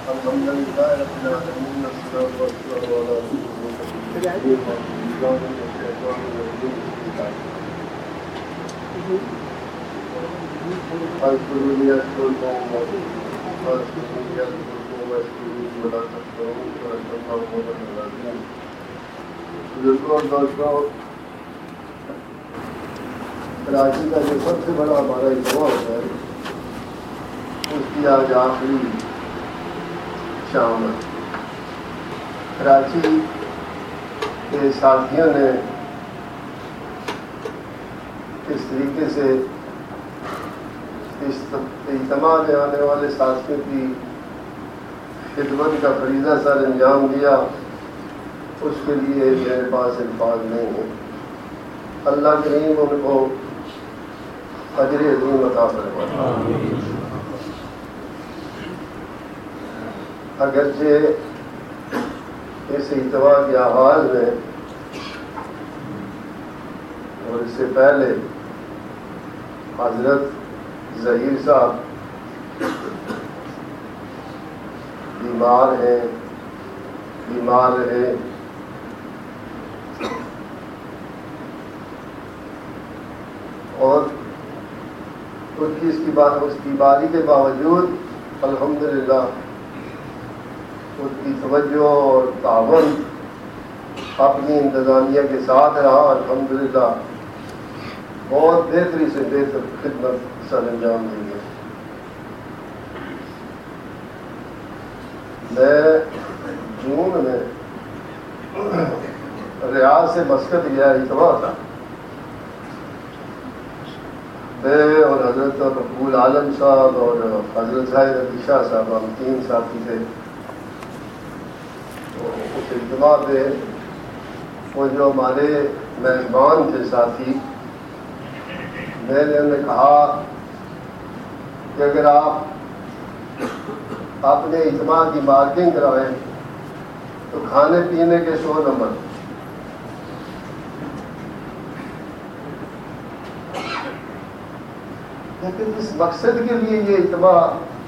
الحمد لله رب العالمين والصلاة والسلام على رسول کراچی کا جو سب سے بڑا ہمارا اجتماع ہوتا ہے اس کی آج آخری شام ہے. کراچی کے ساتھیوں نے اس طریقے سے اس اجتماع میں آنے والے ساتھیوں کی خدمت کا فریضہ سر انجام دیا، اس کے لیے میرے پاس الفاظ نہیں ہے. اللہ کریم ان کو اجر عظیم عطا فرمائے. اگرچہ اس اجتماع کے آغاز میں اور اس سے پہلے حضرت ظہیر صاحب بیمار رہے، اور اس کی بیماری کے باوجود الحمدللہ اس کی توجہ اور تعاون اپنی انتظامیہ کے ساتھ رہا. الحمدللہ بہت بہتری سے بہتر خدمت سر انجام دی ہے. میں جون میں ریاض سے مسقط گیا، اجتماع تھا. میں اور حضرت مقبول عالم صاحب اور حضرت ظاہر علی شاہ صاحب، ہم 3 ساتھی تھے. اس اجتماع پہ وہ جو ہمارے میزبان تھے ساتھی، میں نے انہیں کہا کہ اگر آپ اپنے اجتماع کی مارکنگ کرائیں تو کھانے پینے کے 100 نمبر. لیکن جس مقصد کے لیے یہ اجتماع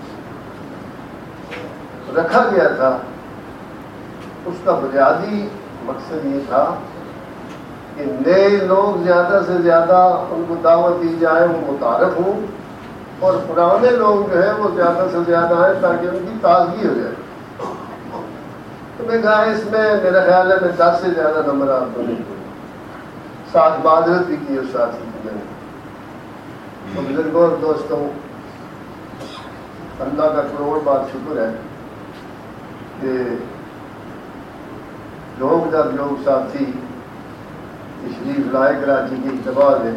رکھا گیا تھا اس کا بنیادی مقصد یہ تھا کہ نئے لوگ زیادہ سے زیادہ ان کو دعوت دی جائے، وہ متعارف ہوں، اور پرانے لوگ جو ہیں وہ زیادہ سے زیادہ آئیں تاکہ ان کی تازگی ہو جائے. تو میں کہا اس میں میرا خیال ہے میں 10 سے زیادہ نمبر آپ کو نہیں دوں. ساتھ معذرت بھی کی اس ساتھی کی میں نے. بزرگوں اور دوستوں، اللہ کا کروڑ بار شکر ہے کہ لوگ ساتھی تشریف لائے کراچی کی اجتماع میں.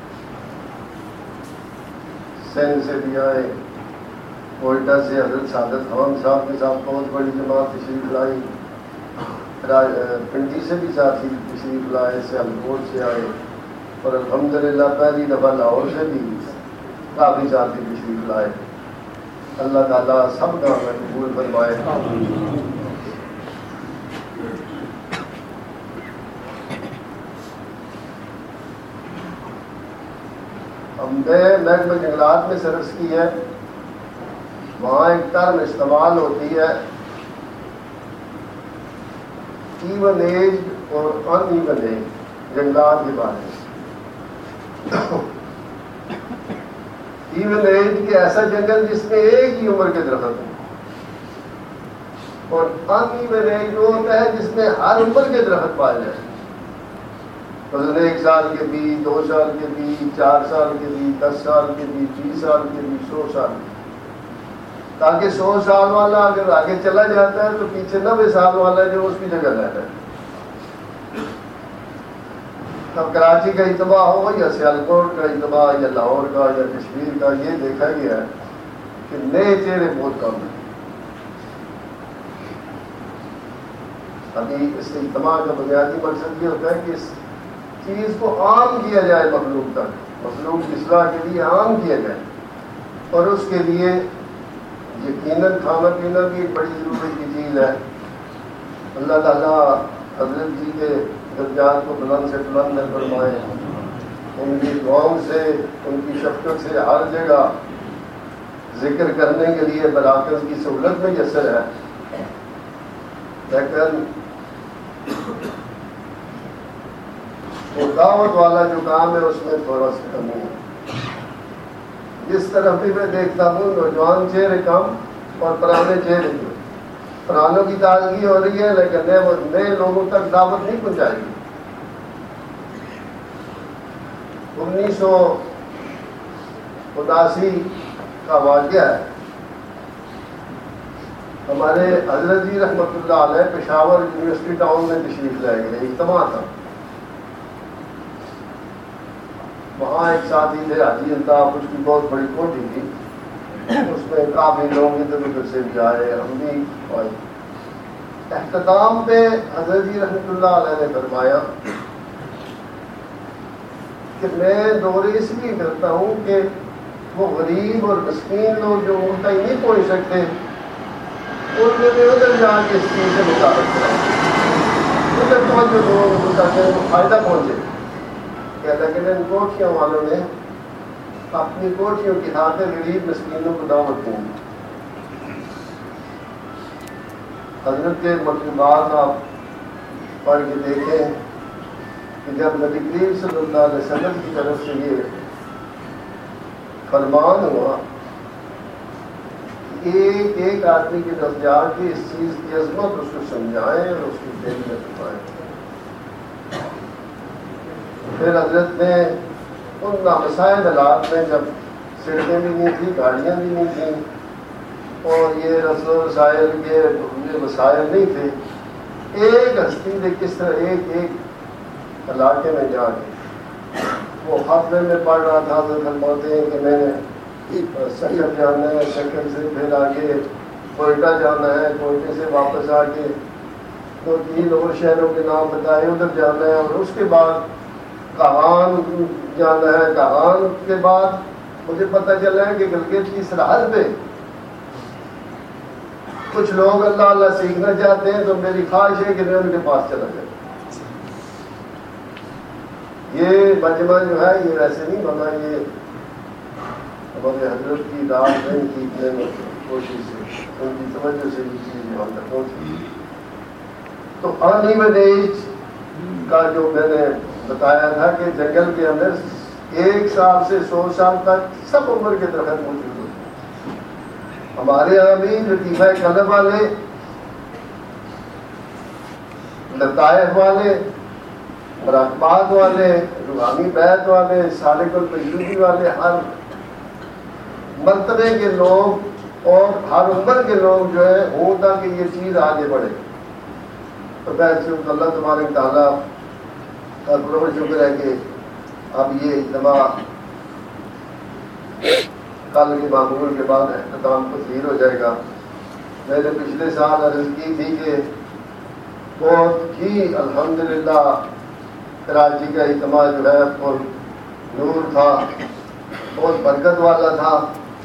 سندھ سے بھی آئے، کوئٹہ سے حضرت سعادت خان صاحب کے ساتھ بہت بڑی جماعت تشریف لائی، پنڈی سے بھی ساتھی تشریف لائے، سیالکوٹ سے آئے، اور الحمدللہ پہلی دفعہ لاہور سے بھی کافی ساتھی تشریف لائے. اللہ تعالیٰ سب کا قبول فرمائے. ہم نے محکمہ جنگلات میں سروس کی ہے، وہاں ایک ٹرم استعمال ہوتی ہے ایون ایج اور ان ایون ایج جنگلات کے بارے میں. ایون ایج کے ایسا جنگل جس میں ایک ہی عمر کے درخت ہوں، اور ان ایون ایج وہ ہوتا ہے جس میں ہر عمر کے درخت پائے جائیں. مثلاً 1 سال کے بھی، 2 سال کے بھی، 4 سال کے بھی، 10 سال کے بھی، 20 سال کے بھی، 100 سال کے بھی، تاکہ 100 سال والا اگر آگے چلا جاتا ہے تو پیچھے 90 سال والا جو اس کی جگہ رہتا ہے. اب کراچی کا اجتماع ہو یا سیالکوٹ کا اجتماع یا لاہور کا یا کشمیر کا، یہ دیکھا گیا ہے کہ نئے چہرے بہت کم ہیں. ابھی اس اجتماع کا بنیادی مقصد یہ ہوتا ہے کہ اس چیز کو عام کیا جائے، مخلوق تک، مخلوق کی اصلاح کے لیے عام کیا جائے. اور اس کے لیے یقیناً کھانا پینا بھی ایک بڑی ضرورت کی چیز ہے. اللہ تعالیٰ حضرت جی کے درجات کو بلند سے بلند فرمائے. ان کی دعاؤں سے، ان کی شفقت سے ہر جگہ ذکر کرنے کے لیے مراکز کی سہولت میں میسر ہے، لیکن وہ دعوت والا جو کام ہے اس میں تھوڑا سا کمی ہے۔ جس طرف بھی میں دیکھتا ہوں نوجوان چہرے کم اور پرانے چہرے جو، پرانوں کی تازگی ہو رہی ہے لیکن نئے لوگوں تک دعوت نہیں پہنچائے گی۔ 1979 کا واقعہ ہے، ہمارے حضرت جی رحمۃ اللہ علیہ پشاور یونیورسٹی ٹاؤن میں تشریف لائے گئے، اجتماع تھا۔ وہاں ایک ساتھی تھے حاجی الطاف، اس کی بہت بڑی کوٹھی تھی، اس میں کافی لوگ ادھر ادھر سے بھی آئے، ہم بھی آئے۔ اختتام پہ حضرت جی رحمۃ اللہ علیہ نے فرمایا کہ میں دورے اس لیے کرتا ہوں کہ وہ غریب اور مسکین لوگ جو ان تک نہیں پہنچ سکتے، ان میں بھی ادھر جا کے اس چیز سے مطابق کریں، ادھر توجہ لوگ تاکہ ان کو فائدہ پہنچے۔ لیکن ان کوٹھیوں والوں نے اپنی کوٹھیوں کی خاطر غریب مسکینوں کو دعوت دی۔ حضرت کے مطلوبات آپ پڑھ کے دیکھیں کہ جب نبی کریم صلی اللہ علیہ وسلم کی طرف سے یہ فرمان ہوا ایک ایک آدمی کی طرف جا کے اس چیز کی عظمت اس کو سمجھائیں اور اس کی دل میں چھپائیں۔ پھر حضرت نے ان نامسائل حالات میں جب سڑکیں بھی نہیں تھیں، گاڑیاں بھی نہیں تھیں اور یہ رسل و وسائل کے وسائل نہیں تھے، ایک ہستی نے کس طرح ایک ایک علاقے میں جا کے وہ خطبے میں پڑھ رہا تھا تو فرماتے ہیں کہ میں نے سکر جانا ہے، سکر سے پھر آگے کوئٹہ جانا ہے، کوئٹے سے واپس آ کے 2-3 اور شہروں کے نام بتائے، ادھر جانا ہے، اور اس کے بعد کہان جانا ہے، کہان کے بعد مجھے پتہ چلا ہے کہ گلگت کی سرحد پہ کچھ لوگ اللہ اللہ سیکھنا چاہتے ہیں، تو میری خواہش ہے کہ میں ان کے پاس چلا جاؤں۔ یہ مجمع جو ہے یہ ویسے نہیں بنا، یہ ہمارے حضرت کی رات میں کھینچنے میں کوشش سے، ان کی توجہ سے یہ چیز یہاں تک پہنچی۔ تو ان ایج کا جو میں نے بتایا تھا کہ جنگل کے اندر 1 سال سے 100 سال تک سب عمر کے درخت موجود ہوتے ہیں۔ ہمارے یہاں بھی لطیفہ قلم والے، لطائف والے، مراقبات والے، روحانی بیت والے، سالک التجربی والے، ہر مرتبے کے لوگ اور ہر عمر کے لوگ جو ہے ہوں تاکہ یہ چیز آگے بڑھے۔ تو بہت اللہ تبارک تعالیٰ کا بہت شکر ہے کہ اب یہ اجتماع کل کے معمول کے بعد اختتام پذیر ہو جائے گا۔ میں نے پچھلے سال عرض کی تھی کہ بہت ہی الحمدللہ کراچی کا اجتماع جو ہے پر نور تھا، بہت برکت والا تھا،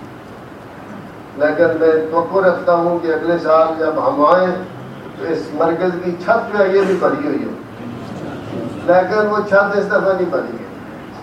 لیکن میں توقع رکھتا ہوں کہ اگلے سال جب ہم آئیں تو اس مرکز کی چھت جو ہے یہ بھی بھری ہوئی ہو، لیکن وہ چھت اس دفعہ نہیں بھری ہے۔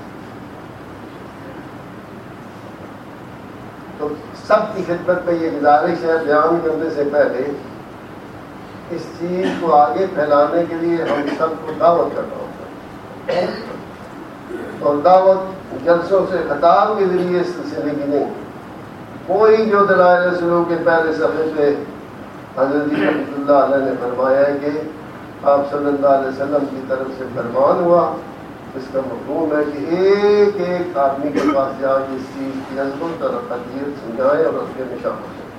تو سب کی خدمت میں یہ گزارش ہے، بیان کرنے سے پہلے اس چیز کو آگے پھیلانے کے لیے ہم سب کو دعوت کرنا ہوتا ہے، اور دعوت جلسوں سے خطاب کے ذریعے اس سلسلے کی نہیں۔ کوئی جو دلائل سلوک کے پہلے صفحے پہ حضرت رحمۃ اللہ علیہ نے فرمایا ہے کہ آپ صلی اللہ علیہ وسلم کی طرف سے فرمان ہوا، اس کا مفہوم ہے کہ ایک ایک آدمی کے پاس جا کے اس چیز کی عظمت اور قدریت سمجھائیں اور اس کے نشان ہو جائیں۔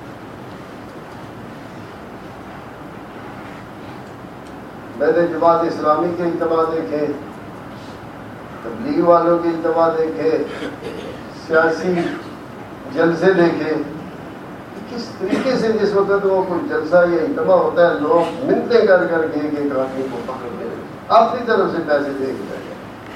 میں نے جماعت اسلامی کے اجتماع دیکھے، تبلیغ والوں کے اجتماع دیکھے، سیاسی جلسے دیکھے، کس طریقے سے جس وقت وہ کوئی جلسہ یا اجتماع ہوتا ہے لوگ منتیں کر کر کے ایک آدمی کو پکڑ دے اپنی طرف سے پیسے دے کے جائیں۔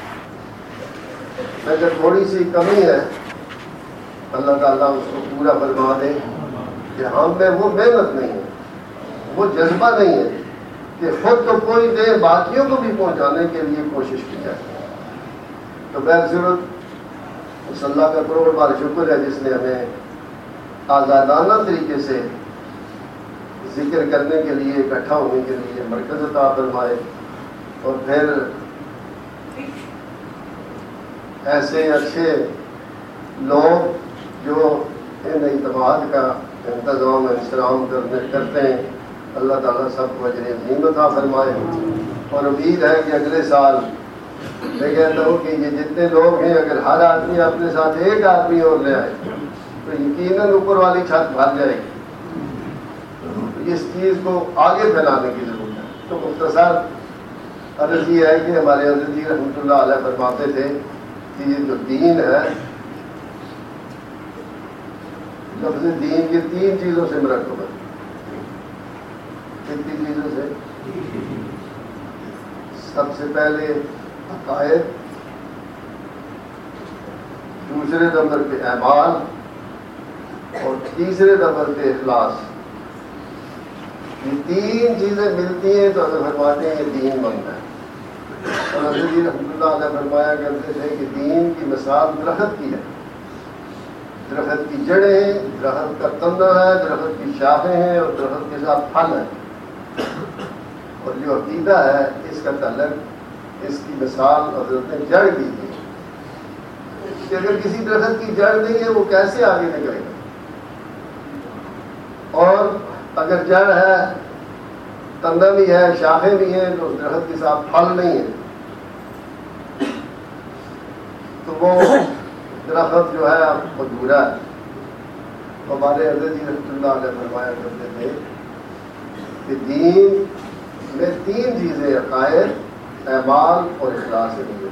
اگر تھوڑی سی کمی ہے اللہ تعالیٰ اس کو پورا فرما دے کہ ہم میں وہ محنت نہیں ہے، وہ جذبہ نہیں ہے کہ خود تو کوئی دے باقیوں کو بھی پہنچانے کے لیے کوشش کی جائے۔ تو بہرصورت اس اللہ کا کروڑ بار شکر ہے جس نے ہمیں آزادانہ طریقے سے ذکر کرنے کے لیے، اکٹھا ہونے کے لیے مرکز عطا فرمائے، اور پھر ایسے اچھے لوگ جو ان اعتماد کا انتظام انسرام کرتے ہیں، اللہ تعالیٰ سب کو اجر عظیم عطا فرمائے۔ اور امید ہے کہ اگلے سال میں کہتا ہوں کہ یہ جتنے لوگ ہیں، اگر ہر آدمی اپنے ساتھ ایک آدمی اور لے آئے تو یقیناً اوپر والی چھت بھر جائے گی۔ اس چیز کو آگے پھیلانے کی ضرورت ہے۔ تو مختصر عرض یہ ہے کہ ہمارے حضرت جی رحمۃ اللہ علیہ فرماتے تھے کہ یہ جو دین ہے، لفظ دین کے 3 چیزوں سے مرکب ہے۔ کتنی چیزوں سے؟ سب سے پہلے عقائد، دوسرے نمبر پہ اعمال، اور تیسرے نمبر پہ اخلاص۔ یہ 3 چیزیں ملتی ہیں تو اگر فرماتے ہیں یہ دین بنتا ہے۔ اور حضرت جی رحمۃ اللہ علیہ فرمایا کرتے تھے کہ دین کی مثال درخت کی ہے۔ درخت کی جڑیں ہیں، درخت کا تنا ہے، درخت کی شاخیں ہیں، اور درخت کے ساتھ پھل ہے۔ اور جو عقیدہ ہے اس کا تعلق، اس کی مثال حضرت نے جڑ کی تھی کہ اگر کسی درخت کی جڑ نہیں ہے وہ کیسے آگے نکلے گا، اور اگر جڑ ہے، تنا بھی ہے، شاخیں بھی ہیں، تو درخت کے ساتھ پھل نہیں ہے تو وہ درخت جو ہے ادھورا ہے۔ ہمارے حضرت جی رحمۃ اللہ علیہ فرمایا کرتے تھے کہ دین میں 3 چیزیں، عقائد، اعمال اور اخلاص ہیں۔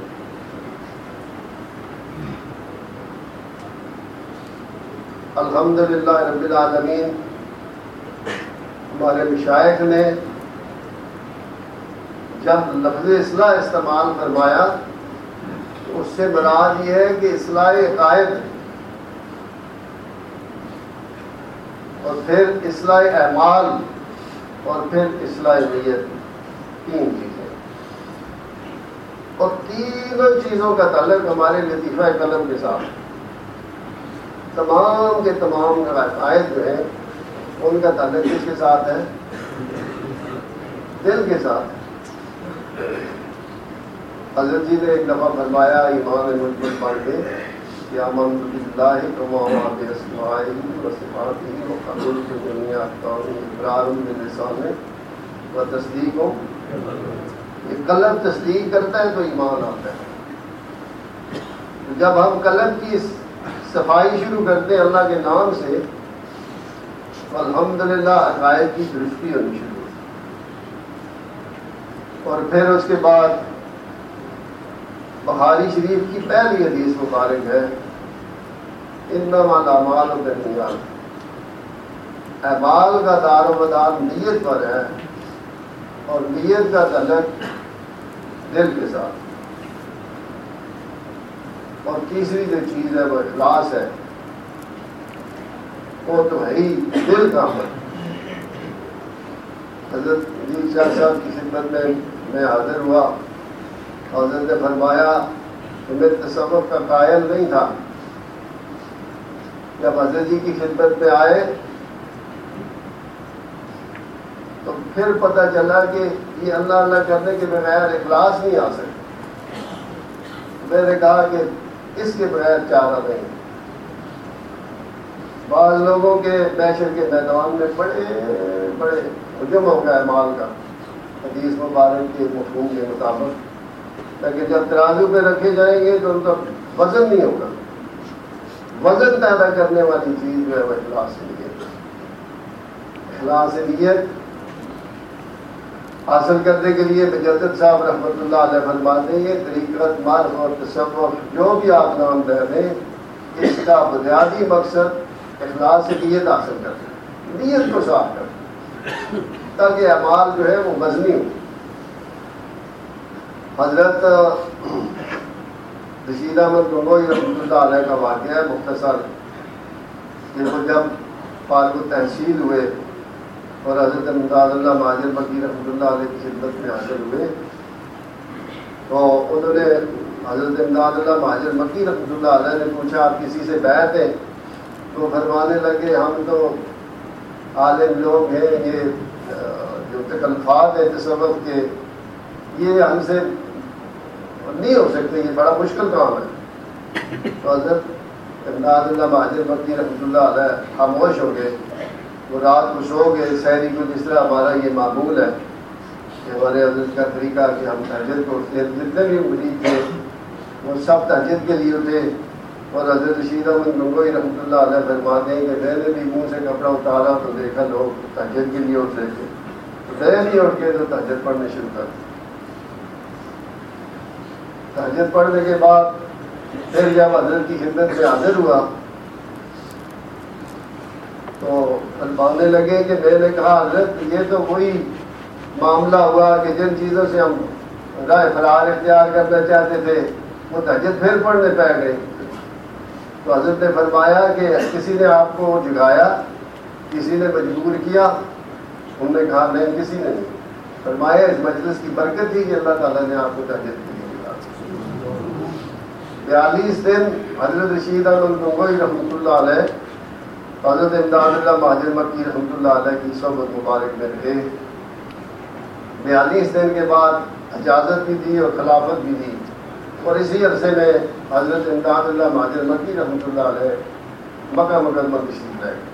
الحمدللہ رب العالمین، ہمارے مشائخ نے جب لفظ اصلاح استعمال فرمایا تو اس سے مراد یہ ہے کہ اصلاح عقائد اور پھر اصلاح اعمال اور پھر اصلاح نیت، 3 چیزیں، اور تینوں چیزوں کا تعلق ہمارے لطیفہ قلم کے ساتھ۔ تمام کے تمام عقائد جو ہیں ان کا تعلق کس کے ساتھ ہے؟ دل کے ساتھ۔ حضرت جی نے ایک دفعہ فرمایا ایمان مجمل پڑھ کے کہ آمنت باللہ وما باسمائہ وصفاتہ وقبولت جمیع احکامہ اقرار باللسان وتصدیق، یہ قلب تصدیق کرتا ہے تو ایمان آتا ہے۔ جب ہم قلب کی صفائی شروع کرتے ہیں اللہ کے نام سے، الحمدللہ عقائد کی درستی ہونی شروع ہوتی، اور پھر اس کے بعد بخاری شریف کی پہلی حدیث مبارک ہے انما الاعمال بالنیات، اعمال کا دار و مدار نیت پر ہے، اور نیت کا تعلق دل کے ساتھ، اور تیسری جو چیز ہے وہ اخلاص ہے، وہ تو ہے ہی دل کا عمل۔ حضرت علی شاہ صاحب کی خدمت میں حاضر ہوا، حضرت نے فرمایا کہ میں تصوف کا قائل نہیں تھا، جب حضرت جی کی خدمت میں آئے تو پھر پتہ چلا کہ یہ اللہ اللہ کرنے کے بغیر اخلاص نہیں آ سکتا۔ میں نے کہا کہ اس کے بغیر چارہ نہیں۔ بعض لوگوں کے محشر کے میدان میں بڑے بڑے حجم ہو گیا اعمال کا، حدیث مبارک کے مفہوم کے مطابق، لیکن جب ترازو پہ رکھے جائیں گے تو ان کا وزن نہیں ہوگا۔ وزن پیدا کرنے والی چیز جو ہے وہ اخلاص نیت۔ اخلاص نیت حاصل کرنے کے لیے مجدد صاحب رحمۃ اللہ علیہ فرماتے ہیں یہ طریقت، معرفت اور تصوف جو بھی آپ نام دے دیں، اس کا بنیادی مقصد اخلاص نیت حاصل کرنا ہے، نیت کو صاف کرنا تاکہ اعمال جو ہے وہ وزنی ہو۔ حضرت رشید احمد گنگوئی رحمۃ اللہ علیہ کا واقعہ ہے مختصر، کہ وہ جب فارغ التحصیل ہوئے اور حضرت امداد اللہ مہاجر مکی رحمۃ اللہ علیہ کی خدمت میں حاضر ہوئے تو انہوں نے حضرت امداد اللہ مہاجر مکی رحمۃ اللہ علیہ نے پوچھا آپ کسی سے بیعت ہیں؟ تو فرمانے لگے ہم تو عالم لوگ ہیں، یہ جو تکلفات ہیں تصوف کے یہ ہم سے نہیں ہو سکتے، یہ بڑا مشکل کام ہے۔ تو حضرت امداد اللہ مہاجر مکی رحمۃ اللہ علیہ خاموش ہو گئے، وہ رات کو سو گئے۔ سحری کو جس طرح ہمارا یہ معمول ہے کہ ہمارے حضرت کا طریقہ کہ ہم تہجد کو اٹھتے، جتنے بھی مرید تھے وہ سب تہجد کے لیے اٹھے، اور حضرت رشید احمد گنگوئی رحمۃ اللہ علیہ فرماتے ہیں کہ میں نے بھی منہ سے کپڑا اتارا تو دیکھا لوگ تہجد کے لیے اٹھ رہے تھے، تو میں نہیں اٹھ کے تو تہجد پڑھنے شروع کر دی۔ تہجد پڑھنے کے بعد پھر جب حضرت کی خدمت میں حاضر ہوا تو فرمانے لگے کہ میں نے کہا حضرت یہ تو وہی معاملہ ہوا کہ جن چیزوں سے ہم راہ فرار اختیار کرنا چاہتے تھے وہ تہجد پھر پڑھنے پہ گئے۔ تو حضرت نے فرمایا کہ کسی نے آپ کو جگایا، کسی نے مجبور کیا؟ انہوں نے کہا نہیں، کسی نے نہیں۔ فرمایا اس مجلس کی برکت تھی کہ اللہ تعالیٰ نے آپ کو تہجد کے لیے جگایا۔ 42 دن حضرت رشید احمد گنگوئی رحمۃ اللہ علیہ حضرت امداد اللہ مہاجر مکی رحمۃ اللہ علیہ کی صحبت مبارک میں رہے۔ 42 دن کے بعد اجازت بھی دی اور خلافت بھی دی، اور اسی عرصے میں حضرت امداد اللہ مہاجر مکی رحمۃ اللہ علیہ مکہ مکرمہ تشریف لے گئے۔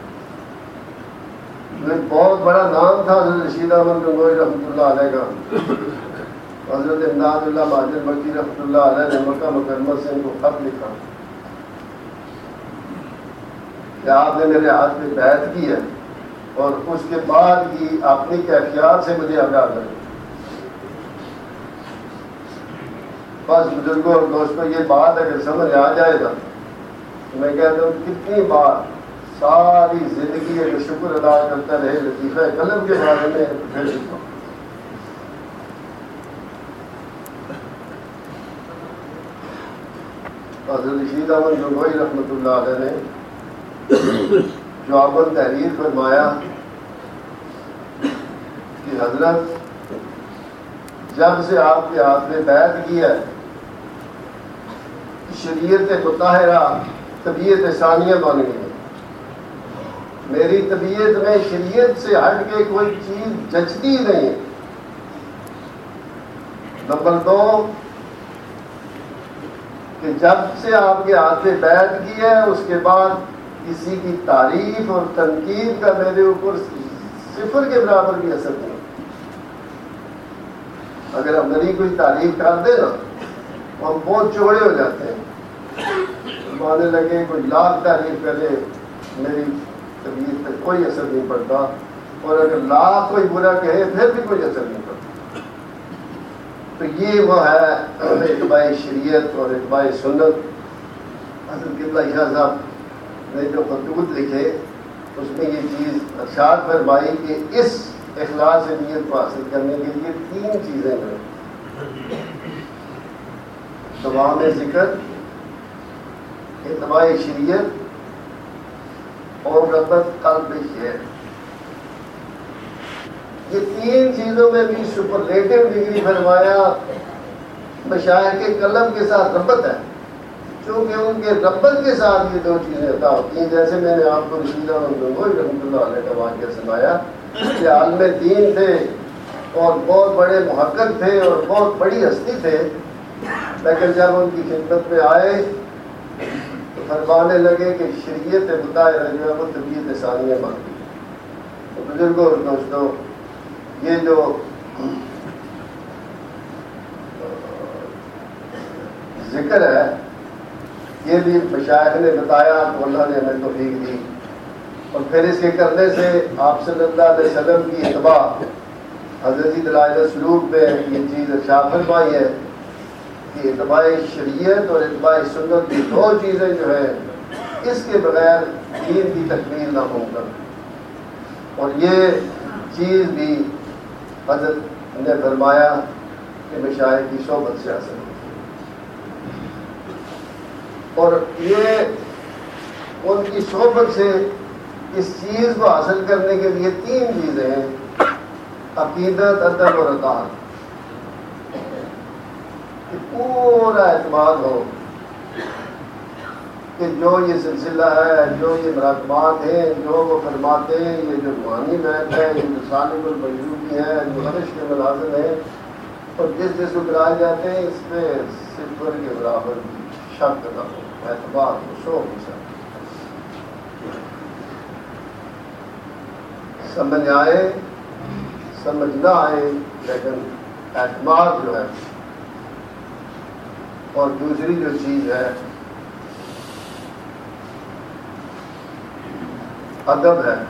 ایک بہت بڑا نام تھا حضرت رشید احمد گنگوئی رحمۃ اللہ علیہ کا۔ حضرت امداد اللہ مہاجر مکی رحمۃ اللہ علیہ نے مکہ مکرمہ سے ان کو خط لکھا کہ آپ نے میرے ہاتھ میں بیعت کی ہے اور اس کے بعد کی اپنی کیفیات سے مجھے آگاہ کریں۔ بس بزرگوں اور دوستوں یہ بات اگر سمجھ آ جائے گا تو میں کہتا ہوں کتنی بار ساری زندگی اگر شکر ادا کرتا رہے لطیفہ قلم کے بارے میں پھر سکتا ہوں۔ حضرت رشید احمد گنگوئی رحمۃ اللہ علیہ نے جواب تحریر فرمایا کہ حضرت جب سے آپ کے ہاتھ میں بیعت کی ہے شریعت مطہرہ طبیعت ثانیہ بن گئی ہے۔ میری طبیعت میں شریعت سے ہٹ کے کوئی چیز جچتی نہیں ہے۔ نمبر 2 کہ جب سے آپ کے ہاتھ میں بیعت کی ہے اس کے بعد کسی کی تعریف اور تنقید کا میرے اوپر صفر کے برابر بھی اثر نہیں۔ اگر ہم میری کوئی تعریف کر دیں نا ہم بہت چوڑے ہو جاتے ہیں، ماننے لگے کوئی لاکھ تعریف کرے میری طبیعت پہ کوئی اثر نہیں پڑتا، اور اگر لاکھ کوئی برا کہے پھر بھی کوئی اثر نہیں پڑتا۔ تو یہ وہ ہے اتباع شریعت اور اتباع سنت۔ حضرت قبلہ شاہ صاحب نے جو خطوط لکھے اس میں یہ چیز ارشاد فرمائی کہ اس اخلاص سے نیت کو حاصل کرنے کے لیے 3 چیزیں ہیں: دوام ذکر، اتباع شریعت اور رغبت قلب شعر۔ یہ 3 چیزوں میں بھی سپرلیٹو ڈگری فرمایا مشائخ کے قلم کے ساتھ رغبت ہے، چونکہ ان کے رغبت کے ساتھ یہ 2 چیزیں عطا ہوتی ہیں۔ جیسے میں نے آپ کو رشید احمد گنگوئی رحمۃ اللہ علیہ کا واقعہ سنایا کہ عالم دین تھے اور بہت بڑے محقق تھے اور بہت بڑی ہستی تھے، لیکن جب ان کی خدمت میں آئے تو فرمانے لگے کہ شریعت مطہرہ جو ہے وہ طبیعت ثانیہ بن گئی۔ تو بزرگوں اور دوستوں یہ جو ذکر ہے یہ بھی مشائخ نے بتایا تو اللہ نے ہمیں توفیق دی، اور پھر اس کے کرنے سے آپ صلی اللہ علیہ وسلم کی اتباع حضرت دلائل سلوک میں یہ چیز ارشاد فرمائی ہے کہ اتباع شریعت اور اتباع سنت کی 2 چیزیں جو ہیں اس کے بغیر دین کی تکمیل نہ ممکن۔ اور یہ چیز بھی حضرت نے فرمایا کہ مشائخ کی صحبت سے حاصل ہوتی ہے، اور یہ ان کی صحبت سے اس چیز کو حاصل کرنے کے لیے 3 چیزیں ہیں: عقیدت، ادب اور اطاعت۔ کہ پورا اعتماد ہو کہ جو یہ سلسلہ ہے، جو یہ مراقبات ہیں، جو وہ فرماتے ہیں، یہ جو روحانی بیت ہے، یہ جو سالم البیوتی ہے، جو عرش کے مناظر ہیں اور جس کو کرائے جاتے ہیں، اس میں صفر کے برابر بھی شک نہ ہو، اعتبار ہو، شوق ہو سکتا سمجھ آئے سمجھ نہ آئے، لیکن اعتماد جو ہے، اور دوسری جو چیز ہے ادب ہے،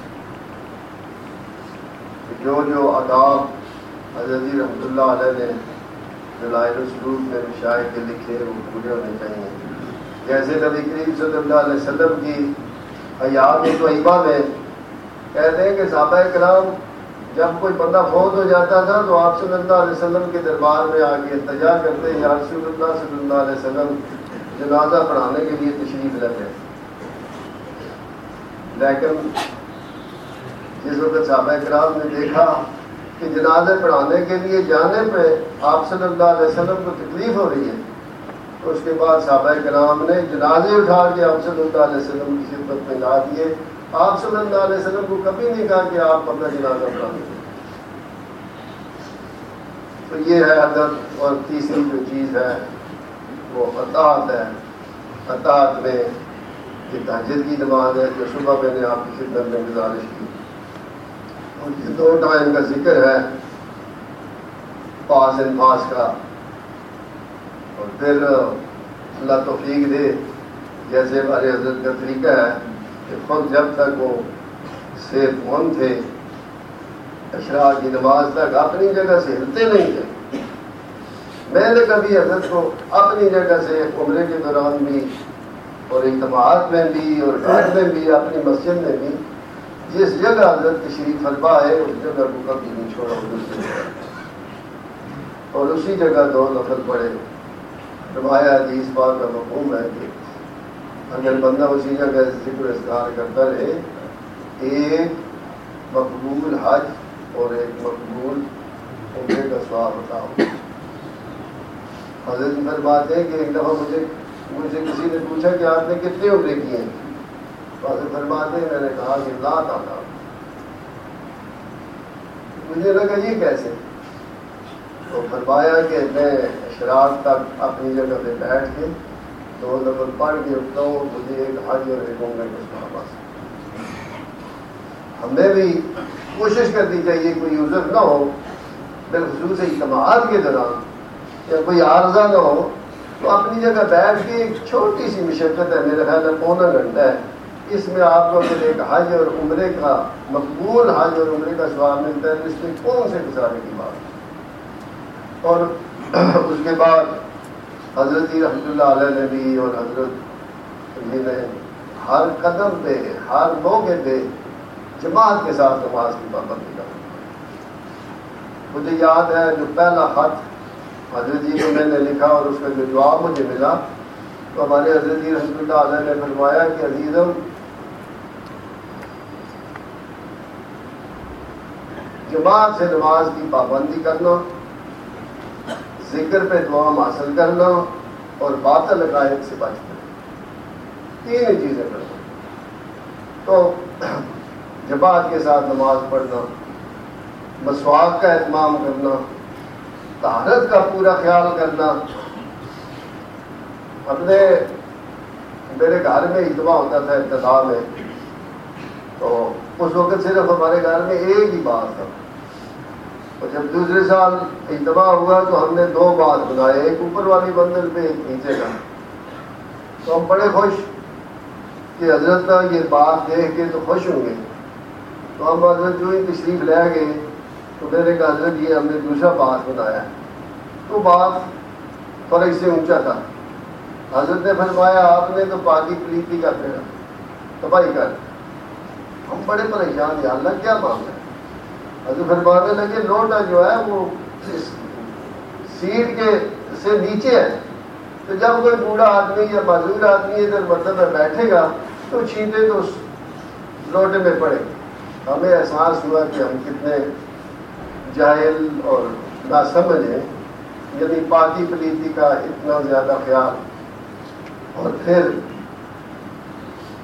جو آداب حضرت جی رحمۃ اللہ علیہ نے دلائل السلوک میں مشائخ کے لکھے وہ پورے ہونے چاہیے. جیسے نبی کریم صلی اللہ علیہ وسلم کی حیات طیبہ میں کہتے ہیں کہ صحابہ کرام جب کوئی بندہ فوت ہو جاتا تھا تو آپ صلی اللہ علیہ وسلم کے دربار میں آ کے التجا کرتے، یا رسول اللہ صلی اللہ علیہ وسلم جنازہ پڑھانے کے لیے تشریف لیتے. لیکن جس وقت صحابہ کرام نے دیکھا کہ جنازے پڑھانے کے لیے جانے پہ آپ صلی اللہ علیہ وسلم کو تکلیف ہو رہی ہے، تو اس کے بعد صحابہ کرام نے جنازے اٹھا کے آپ صلی اللہ علیہ وسلم کی خدمت میں لا دیے. آپ صلی اللہ علیہ وسلم کو کبھی نہیں کہا کہ آپ اپنا جنازہ پڑھا دیں. تو یہ ہے ادب. اور تیسری جو چیز ہے وہ اطاعت ہے. اطاعت میں یہ تہجد کی نماز ہے جو صبح میں نے آپ کی خدمت میں گزارش کی، اور یہ 2 ٹائم کا ذکر ہے پاس انفاس کا. اور پھر اللہ توفیق دے، جیسے ہمارے حضرت کا طریقہ ہے کہ خود جب تک وہ صحت مند تھے اشراق کی نماز تک اپنی جگہ سے ہلتے نہیں تھے. میں نے کبھی حضرت کو اپنی جگہ سے عمرے کے دوران بھی اور اجتماعات میں بھی اور گھر میں بھی اپنی مسجد میں بھی جس جگہ حضرت تشریف فرما ہے اس جگہ کو کبھی نہیں چھوڑا اور اسی جگہ 2 نفل پڑے. روایہ حدیث پاک کا مفہوم ہے کہ اگر بندہ اسی جگہ ذکر و اذکار کرتا رہے، ایک مقبول حج اور ایک مقبول عمرے کا ثواب ہوتا ہو. حضرت فرماتے ہیں کہ ایک دفعہ مجھے کسی نے پوچھا کہ آپ نے کتنے عمرے کیے ہیں؟ تو حضرت فرماتے ہیں میں نے کہا کہ لا تعالیٰ. مجھے لگا یہ کیسے؟ تو فرمایا کہ میں اشراق تک اپنی جگہ پہ بیٹھ کے 2 نفل پڑھ کے اٹھتا ہوں، مجھے ایک حج اور ایک عمرے کا ثواب حاصل. ہمیں بھی کوشش کرنی چاہیے کوئی عذر نہ ہو، بالخصوص اجتماعات کے دوران یا کوئی عارضہ نہ ہو تو اپنی جگہ بیٹھ کے ایک چھوٹی سی مشقت ہے، میرے خیال میں 1.25 گھنٹہ ہے، اس میں آپ کو پھر ایک حج اور عمرے کا مقبول حج اور عمرے کا ثواب ملتا ہے. اس میں کون سے گزارے کی بات. اور اس کے بعد حضرت رحمۃ اللہ علیہ نے بھی اور حضرت جی نے ہر قدم پہ ہر موقع پہ جماعت کے ساتھ نماز کی پابندی کا. مجھے یاد ہے جو پہلا خط حضرت جی کو میں نے لکھا اور اس کا جو جواب مجھے ملا تو ہمارے حضرت جی رحمۃ اللہ علیہ نے فرمایا کہ عزیزم جماعت سے نماز کی پابندی کرنا، ذکر پہ دعا حاصل کرنا اور باطل عقائد سے بچنا، 3 چیزیں کرنا. تو جماعت کے ساتھ نماز پڑھنا، مسواک کا اہتمام کرنا، طہارت کا پورا خیال کرنا. میرے گھر میں اجتماع ہوتا تھا ابتدا میں، تو اس وقت صرف ہمارے گھر میں ایک ہی بات تھا، اور جب دوسرے سال اجتماع ہوا تو ہم نے 2 بات بنائے، ایک اوپر والی منزل پہ ایک نیچے کا. تو ہم بڑے خوش کہ حضرت کا یہ بات دیکھ کے تو خوش ہوں گے. تو ہم حضرت جو ہی تشریف لے گئے تو میں نے کہا حضرت یہ ہم نے دوسرا بات بنایا. تو بات فرق سے اونچا تھا. حضرت نے فرمایا آپ نے تو پاکی پلیتی کا پھر تباہی کر. ہم بڑے پریشان ہیں، اللہ کیا معاملہ ہے؟ حضرت فرمانے لگے لوٹا جو ہے وہ سیٹ کے سے نیچے ہے، تو جب کوئی بوڑھا آدمی یا معذور آدمی ادھر مطلب میں بیٹھے گا تو چھینٹے تو لوٹے میں پڑے. ہمیں احساس ہوا کہ ہم کتنے جاہل اور ناسمجھ ہیں، یعنی پاکی پلیتی کا اتنا زیادہ خیال. اور پھر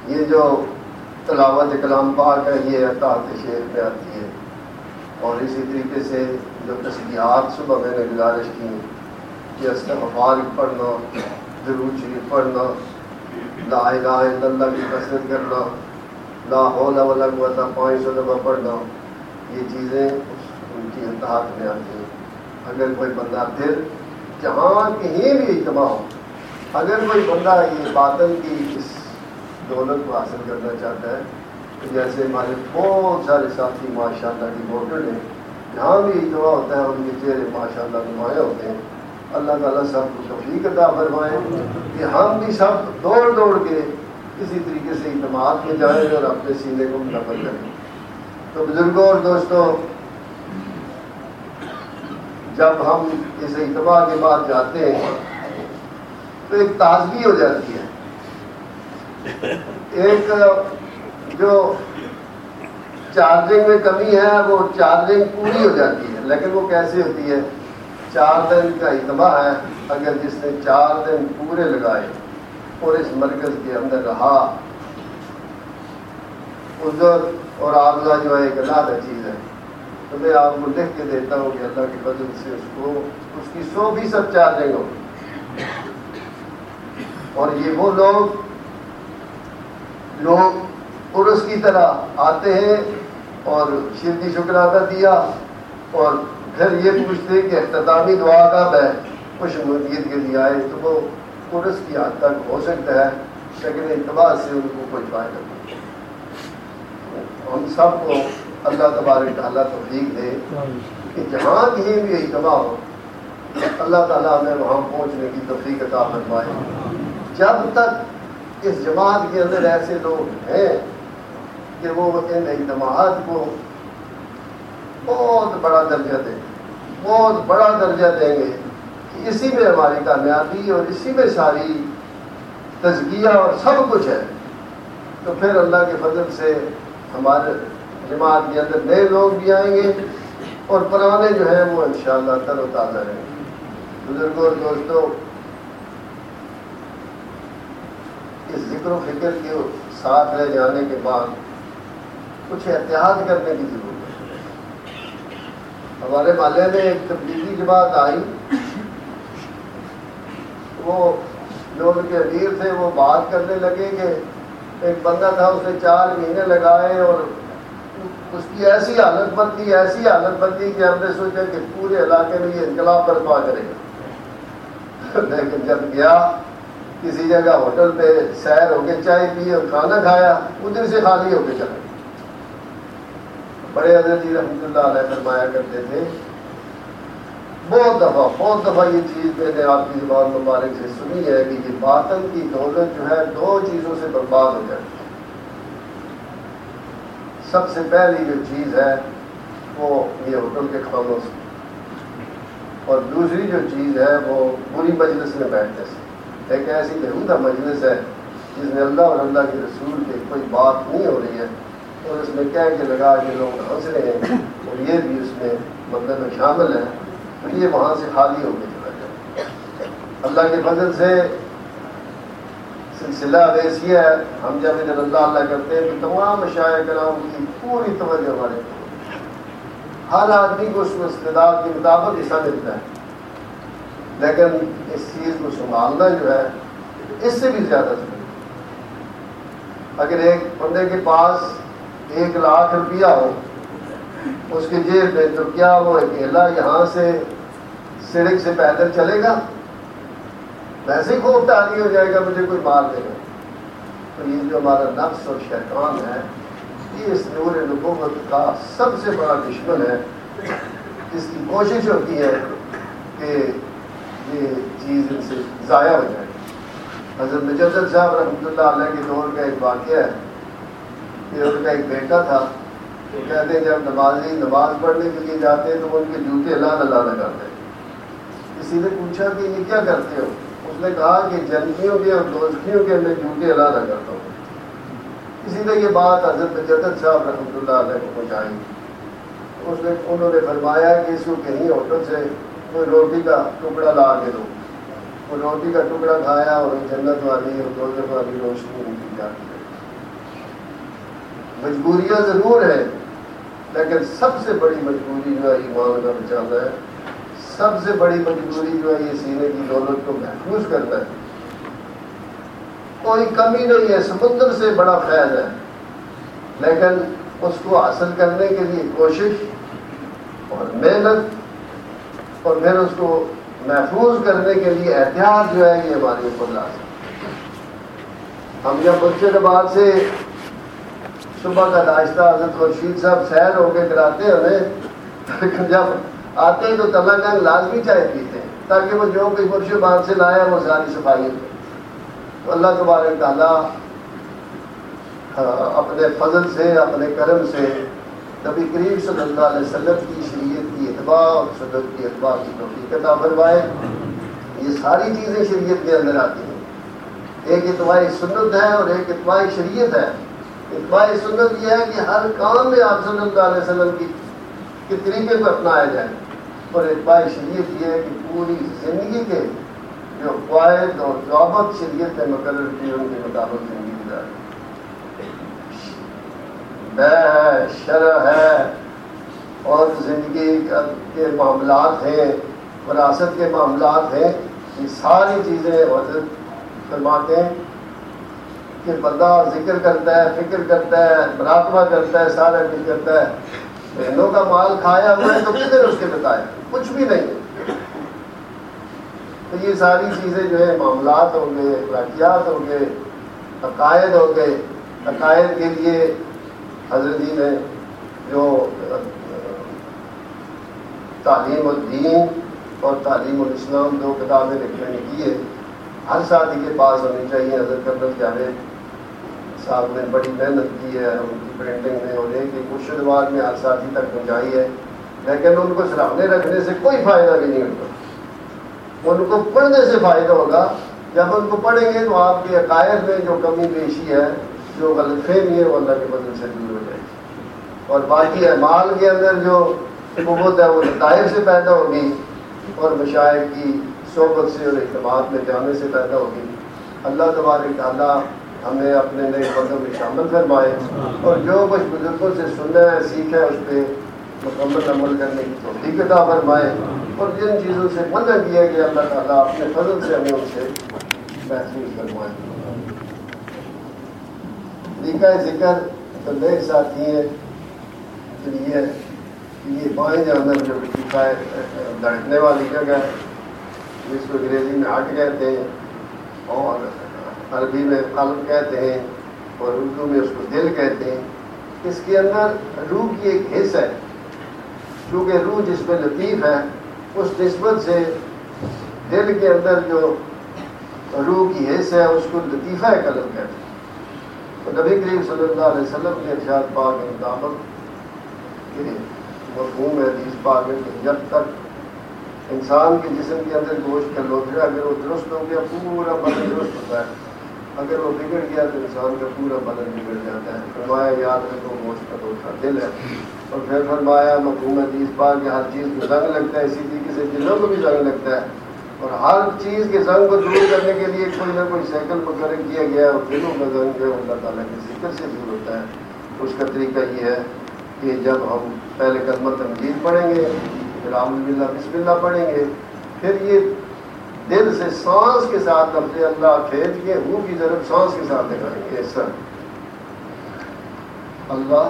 یہ جو تلاوت کلام پاک ہے یہ اطاعت شیخ میں آتی ہے، اور اسی طریقے سے جو تسبیحات صبح میں نے گزارش کی کہ استغفار پڑھنا، درود شریف پڑھنا، لا الہ الا اللہ کی کثرت کرنا، لا حول ولا قوت 500 دفعہ پڑھنا، یہ چیزیں ان کی اطاعت میں آتی ہیں۔ اگر کوئی بندہ پھر جہاں کہیں بھی اجتماع ہو، اگر کوئی بندہ یہ باطن کی اس دولت کو حاصل کرنا چاہتا ہے، تو جیسے ہمارے بہت سارے ساتھی ماشاء اللہ کی موٹر ہیں، جہاں بھی اجتماع ہوتا ہے ان کے چہرے ماشاء اللہ نمایاں ہوتے ہیں۔ اللہ تعالیٰ سب کو توفیق عطا فرمائے کہ ہم بھی سب دوڑ دوڑ کے اسی طریقے سے اجتماعات میں جائیں اور اپنے سینے کو مکمل کریں۔ تو بزرگوں اور دوستوں، جب ہم اس اجتماع کے بعد جاتے ہیں تو ایک تازگی ہو جاتی ہے، ایک جو چارجنگ میں کمی ہے وہ چارجنگ پوری ہو جاتی ہے۔ لیکن وہ کیسے ہوتی ہے؟ 4 دن کا اجتماع ہے، اگر جس نے 4 دن پورے لگائے اور اس مرکز کے اندر رہا، عذر اور عارضہ جو ہے ایک علیحدہ چیز ہے، تو میں آپ کو لکھ کے دیتا ہوں کہ اللہ کے فضل سے اس کی 100% چارجنگ ہو۔ اور یہ وہ لوگ عرس کی طرح آتے ہیں اور شرکی شکرانہ دیا اور پھر یہ پوچھتے کہ اختتامی دعا کب ہے، خوش آمدید کے لیے آئے، تو وہ عرس کی حد تک ہو سکتا ہے، لیکن اعتبار سے ان کو کوئی فائدہ نہیں۔ ہم سب کو اللہ تبارک تعالیٰ توفیق دے کہ جہاں کہیں بھی اجتماع ہو اللہ تعالیٰ ہمیں وہاں پہنچنے کی توفیق عطا فرمائے۔ جب تک اس جماعت کے اندر ایسے لوگ ہیں کہ وہ ان اجتماعات کو بہت بڑا درجہ دیں، بہت بڑا درجہ دیں گے کہ اسی میں ہماری کامیابی اور اسی میں ساری تزکیہ اور سب کچھ ہے، تو پھر اللہ کے فضل سے ہمارے جماعت کے اندر نئے لوگ بھی آئیں گے اور پرانے جو ہیں وہ انشاءاللہ تر و تازہ رہیں گے۔ بزرگوں اور دوستوں، اس ذکر و فکر کے ساتھ رہ جانے کے بعد کچھ احتیاط کرنے کی ضرورت ہے۔ ہمارے محلے میں ایک تبلیغی جماعت آئی، وہ جو ان کے امیر تھے وہ بات کرنے لگے کہ ایک بندہ تھا، اس نے 4 مہینے لگائے اور اس کی ایسی حالت بنتی کہ ہم نے سوچا کہ پورے علاقے میں یہ انقلاب برپا کرے گا، لیکن جب گیا کسی جگہ ہوٹل پہ سیر ہو کے چائے پی اور کھانا کھایا، ادھر سے خالی ہو کے چلا۔ بڑے حضرت جی رحمۃ اللہ علیہ فرمایا کرتے تھے، بہت دفعہ یہ چیز میں نے آپ کی زبان مبارک سے سنی ہے کہ یہ باطن کی دولت جو ہے 2 چیزوں سے برباد ہو جاتی ہے۔ سب سے پہلی جو چیز ہے وہ یہ ہوٹل کے کھانوں سے، اور دوسری جو چیز ہے وہ بری مجلس میں بیٹھنے سے۔ ایک ایسی بےہودہ مجلس ہے جس میں اللہ اور اللہ کے رسول کی کوئی بات نہیں ہو رہی ہے، اور اس میں کہہ کے لگا کہ لوگ ہنس رہے ہیں اور یہ بھی اس میں مطلب میں شامل ہے، تو یہ وہاں سے خالی ہو کے چلا جائے۔ اللہ کے فضل سے سلسلہ ویسی ہے، ہم جب ادھر اللہ کرتے ہیں تو تمام مشائخ کرام کی پوری توجہ ہمارے، ہر آدمی کو اس استعداد کے مطابق حصہ ملتا ہے، لیکن اس چیز کو سنبھالنا جو ہے اس سے بھی زیادہ ضروری۔ اگر ایک بندے کے پاس 1 لاکھ روپیہ ہو اس کے جیب میں، تو کیا وہ اکیلا یہاں سے سڑک سے پیدل چلے گا؟ ویسے ہی خوف تاری ہو جائے گا مجھے کوئی مار دے گا۔ تو یہ جو ہمارا نفس اور شیطان ہے، یہ اس نور نبوت کا سب سے بڑا دشمن ہے۔ اس کی کوشش ہوتی ہے کہ یہ چیز ان سے ضائع ہو جائے۔ حضرت مجدد صاحب رحمۃ اللہ علیہ کے دور کا ایک واقعہ ہے کہ ان کا ایک بیٹا تھا، وہ کہتے ہیں جب نمازی نماز پڑھنے کے لیے جاتے ہیں تو وہ ان کے جوتے لانا کرتے ہیں۔ کسی نے پوچھا کہ یہ کیا کرتے ہو؟ اس نے کہا کہ جنگیوں کے اور دوستیوں کے میں جوتے لانا کرتا ہوں۔ اسی نے یہ بات حضرت مجدد صاحب رحمۃ اللہ علیہ کو پہنچائی۔ انہوں نے فرمایا کہ اس کو کہیں ہوٹل سے کوئی روٹی کا ٹکڑا لا کے دو۔ وہ روٹی کا ٹکڑا کھایا اور جنت والی اور دوزخ والی روشنی ان کی جاتی ہے۔ مجبوریاں ضرور ہیں، لیکن سب سے بڑی مجبوری جو ہے ایمان کا بچانا ہے، سب سے بڑی مجبوری جو ہے یہ سینے کی دولت کو محفوظ کرنا ہے۔ کوئی کمی نہیں ہے، سمندر سے بڑا فیض ہے، لیکن اس کو حاصل کرنے کے لیے کوشش اور محنت اور پھر اس کو محفوظ کرنے کے لیے احتیاط جو ہے یہ ہمارے اوپر لازم۔ ہم جب مرشد آباد سے صبح کا ناشتہ حضرت خورشید صاحب سیر ہو کے کراتے ہیں ہمیں، لیکن جب آتے ہیں تو تلا گنگ لازمی چائے پیتے ہیں تاکہ وہ جو کوئی مرشد آباد سے لایا وہ ساری صفائی ہو۔ تو اللہ تبارک تعالیٰ اپنے فضل سے، اپنے کرم سے نبی کریم صلی اللہ علیہ وسلم کی شریعت کی اتباع اور سنت کی اتباع کی توفیق عطا فرمائے۔ یہ ساری چیزیں شریعت کے اندر آتی ہیں، ایک اتباع سنت ہے اور ایک اتباع شریعت ہے۔ اتباع سنت یہ ہے کہ ہر کام میں آپ صلی اللہ علیہ وسلم کے طریقے کو اپنایا جائے، اور اتباع شریعت یہ ہے کہ پوری زندگی کے جو قواعد اور ضوابط شریعت نے مقرر کی ان کے مطابق زندگی گزارے۔ بے ہے، شرع ہے، اور زندگی کے معاملات ہیں، وراثت کے معاملات ہیں، یہ ساری چیزیں حضرت فرماتے ہیں کہ بندہ ذکر کرتا ہے، فکر کرتا ہے، مراقبہ کرتا ہے، سارا کچھ کرتا ہے، بہنوں کا مال کھایا ہوا ہے تو کدھر اس کے بتائے، کچھ بھی نہیں۔ تو یہ ساری چیزیں جو ہے معاملات ہوں گے، اخلاقیات ہوں گے، عقائد ہوں گے۔ عقائد کے لیے حضرت جی نے جو تعلیم الدین اور تعلیم الاسلام دو کتابیں لکھنے کی ہے، ہر ساتھی کے پاس ہونی چاہیے۔ حضرت کرنل جاوید صاحب نے بڑی محنت کی ہے ان کی پرنٹنگ میں، اور ایک مرشد آباد میں ہر ساتھی تک پہنچائی ہے، لیکن ان کو سراہنے رکھنے سے کوئی فائدہ بھی نہیں ہوتا۔ ان کو پڑھنے سے فائدہ ہوگا، جب ان کو پڑھیں گے تو آپ کے عقائد میں جو کمی بیشی ہے، جو غلط فہمی ہے، وہ اللہ کے فضل سے دور ہو جائے گی، اور باقی اعمال کے اندر جو قوت ہے وہ لطائف سے پیدا ہوگی اور مشائخ کی صحبت سے اور اجتماعات میں جانے سے پیدا ہوگی۔ اللہ تبارک تعالیٰ ہمیں اپنے نئے بندوں میں شامل فرمائے، اور جو کچھ بزرگوں سے سننا ہے، سیکھا ہے، اس پہ مکمل عمل کرنے کی توفیق عطا فرمائے، اور جن چیزوں سے منع کیا گیا اللہ تعالیٰ اپنے فضل سے ہمیں ان سے محفوظ فرمائے۔ طریقہ ذکر تو نئے ساتھی ہیں کے لیے یہ بائیں جانب جو طریقہ دھڑکنے والی جگہ ہے، جس کو انگریزی میں ہارٹ کہتے ہیں اور عربی میں قلب کہتے ہیں اور اردو میں اس کو دل کہتے ہیں۔ اس کے اندر روح کی ایک حص ہے، چونکہ روح جس میں لطیف ہے، اس نسبت سے دل کے اندر جو روح کی حص ہے اس کو لطیفہ قلب کہتے ہیں۔ تو نبی کریم صلی اللہ علیہ وسلم کے ارشاد پاک کے مطابق کہ مفہوم حدیث پاک ہے کہ جب تک انسان کے جسم کے اندر گوشت کا لوتھڑا اگر وہ درست ہو گیا پورا بدن درست ہوتا ہے، اگر وہ بگڑ گیا تو انسان کا پورا بدن بگڑ جاتا ہے۔ فرمایا یاد رکھو گوشت کا لوتھڑا دل ہے، اور پھر فرمایا مفہوم حدیث پاک کہ ہر چیز کو زنگ لگتا ہے، اسی طریقے سے دلوں کو بھی زنگ لگتا ہے، اور ہر چیز کے زنگ کو دور کرنے کے لیے کوئی نہ کوئی سائیکل مقرر کیا گیا ہے، اور دلوں کا زنگ جو ہے اللہ تعالیٰ کے ذکر سے دور ہوتا ہے۔ اس کا طریقہ یہ ہے کہ جب ہم پہلے کلمہ تمجید پڑھیں گے، پھر اعوذ باللہ بسم اللہ پڑھیں گے، پھر یہ دل سے سانس کے ساتھ لفظ اللہ کھینچ کے منہ کی طرف سانس کے ساتھ دکھائیں گے، اس طرح اللہ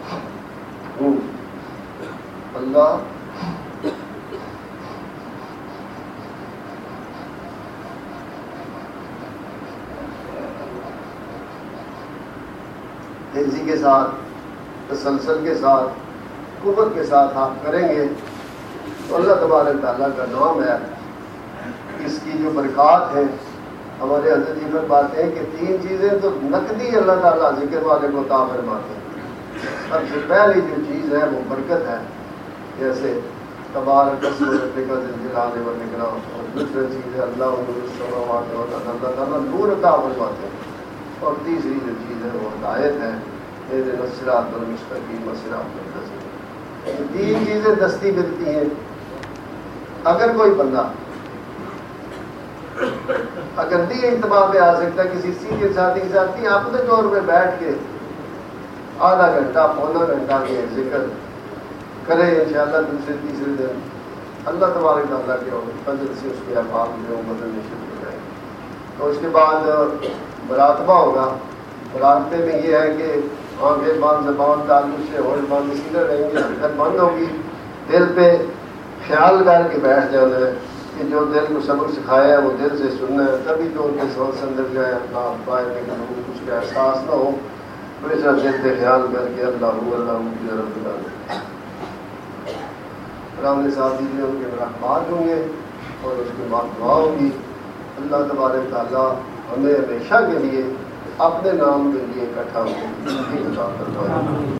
اللہ تیزی کے ساتھ، تسلسل کے ساتھ، قوت کے ساتھ آپ کریں گے تو اللہ تبارک تعالیٰ کا نام ہے، اس کی جو برکات ہیں ہمارے حضرت جی فرماتے ہیں کہ تین چیزیں تو نقدی اللہ تعالیٰ ذکر والے کو عطا فرماتے ہیں۔ سب سے پہلی جو چیز ہے وہ برکت ہے، جیسے تبارک اسم ربک ذی الجلال والاکرام، اور دوسری چیز ہے اللہ نور السماوات والارض، اللہ تعالیٰ نور عطا فرماتے ہیں، اور تیسری جو چیز ہے وہ ہدایت ہے، اہدنا الصراط المستقیم صراط المستقیم۔ تین چیزیں دستی ملتی ہیں۔ اگر کوئی بندہ اگر دی اجتماع میں آ سکتا ہے، کسی سینئر ساتھی کے ساتھ اپنے طور پہ بیٹھ کے آدھا گھنٹہ پونا گھنٹہ کے ذکر کرے انشاءاللہ دوسرے تیسرے دن اللہ تبارک تعالیٰ کے فضل سے اس کے احباب جو بدلنے شروع ہو جائیں. تو اس کے بعد مراقبہ ہوگا. مراقبے میں یہ ہے کہ آنکھیں بند، زبان تعلق سے ہوش بند سیدھے رہیں گے، حرکت بند ہوگی. دل پہ خیال کر کے بیٹھ جانا ہے کہ جو دل کو سبق سکھایا ہے وہ دل سے سننا ہے، تبھی تو ان کے سوچ سے اندر جائے. اللہ باہر میں کچھ کا احساس نہ ہو تو اس طرح دل پہ خیال کر کے اللہ رب العالمین پرانے ساتھی جو ان کے مراقبات ہوں گے اور اس کے بعد دعا ہوگی. اللہ تبارک تعالیٰ ہمیں ہمیشہ کے لیے اپنے نام کے لیے اکٹھا ہو